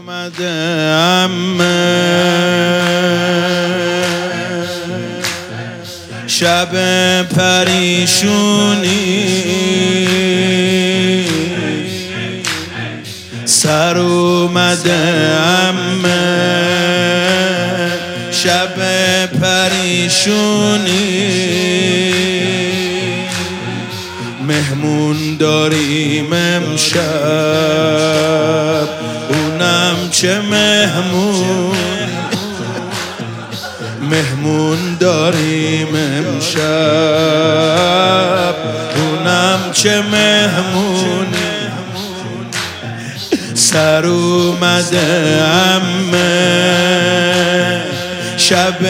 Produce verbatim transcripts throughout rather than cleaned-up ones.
اومده عمه شب پریشونی سر اومده عمه شب پریشونی مهمون داریم امشب اونم چه مهمون مهمون داریم امشب اونم چه مهمون سر اومده عمه شب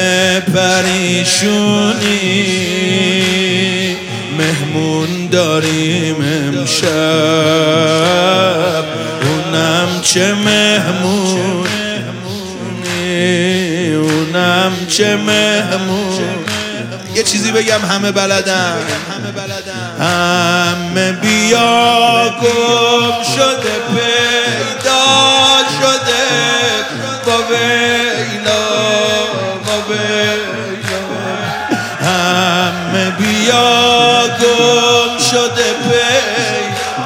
پریشونی مهمون داریم امشب اونم چه مهمون اونم چه مهمون. یه چیزی بگم همه بلدن همه بیا گم شده پیدا شده با ویلا با ویلا همه بیا گم شده پیدا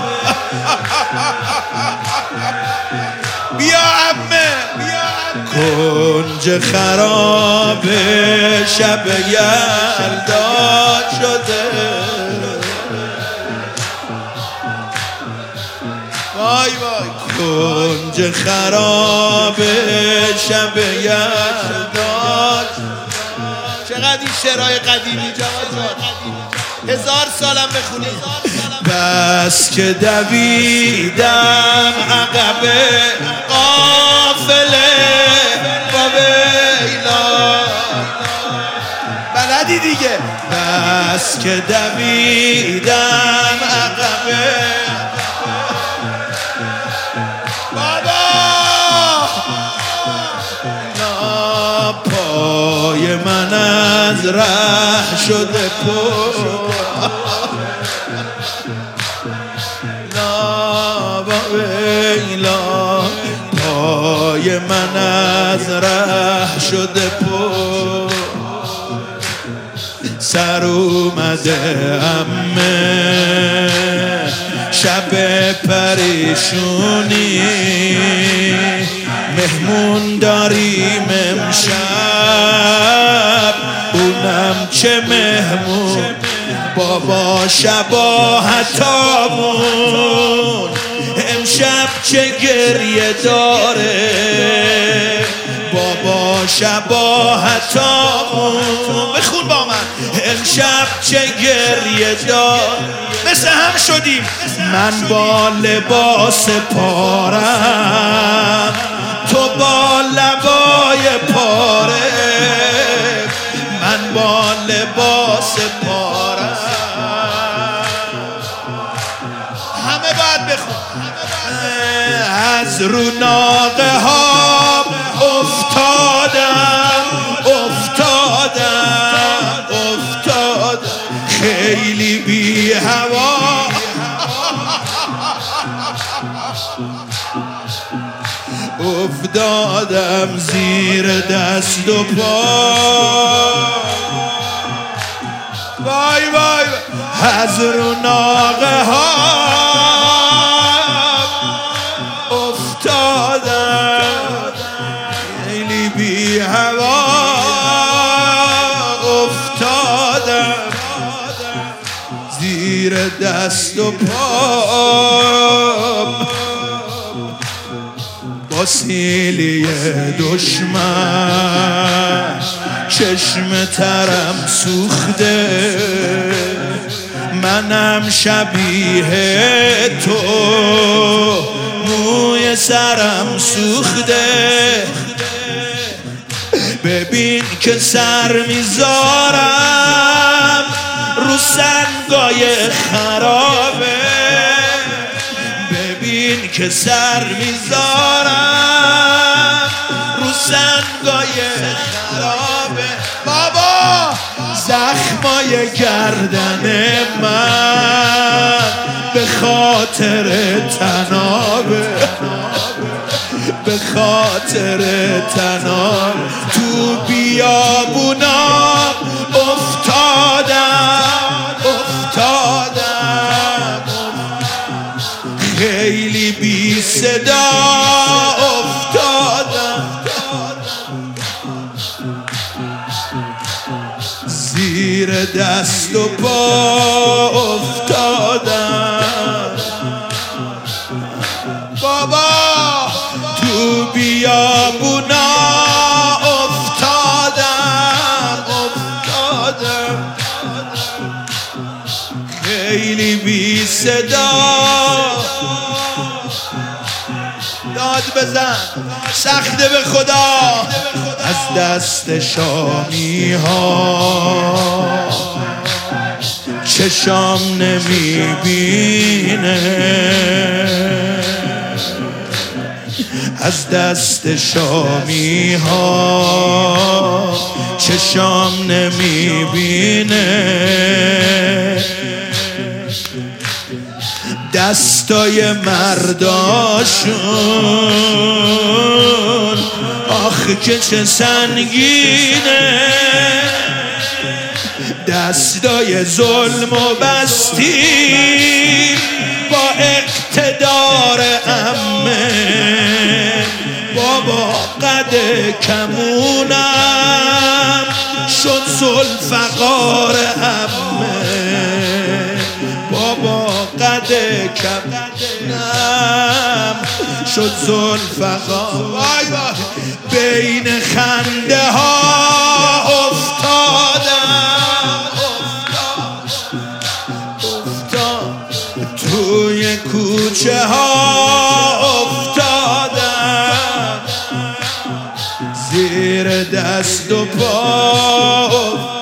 بیا همه کنج خراب شب یلدا شده وای وای کنج خراب شب یلدا. چقدر این شعرهای قدیمی جواد هزار سالم بخونید. بس که دویدم عقب قافله با ویلا بلدی دیگه بس که دویدم عقب بابا نا پای من از ره شده پر ویلا پای من از ره شده پر سر اومده عمه شب پریشونی مهمون داریم امشب اونم چه مهمون بابا شباهتامون امشب چه گریه داره بابا شباهتامون بخون با من امشب چه گریه داره مثل هم شدیم من با لباس پارم تو با لبای پاره من با لباس پارم همه باید بخون از رو ناقه ها افتادم افتادم افتادم خیلی بی هوا افتادم زیر دست و پا وای وای از رو ناقه ها خیلی بی هوا افتادم زیر دست و پا با سیلی دشمن چشم ترم سوخته منم شبیه تو موی سرم سوخته ببین که سر میذارم رو سنگای خرابه ببین که سر میذارم رو سنگای خرابه بابا زخمای گردن من به خاطر تنابه به خاطر تنها تو بیابونا افتادم افتادم خیلی بی صدا افتادم زیر دست و پا افتادم بابا تو بیابونا افتادم افتادم خیلی بی صدا داد بزن سخته به خدا از دست شامی ها چشام نمیبینه از دست شامی ها چشام نمیبینه دستای مرداشون آخه که چه سنگینه دستای ظلم و بستی با اقتدار عمه بابا قد کمونم شد ذوالفقار عمه بابا قد کمونم شد ذوالفقار وای وای بین خنده ها افتادم افتاد توی کوچه ها افتادم زیر دست و پا